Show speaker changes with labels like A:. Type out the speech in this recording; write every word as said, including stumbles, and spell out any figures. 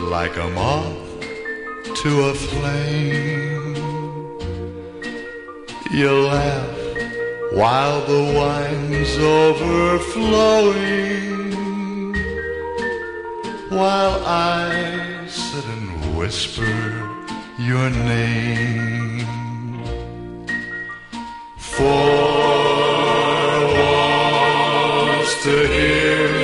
A: like a moth to a flame. You laugh while the wine's overflowing, while I sit and whisper your name. For once to hear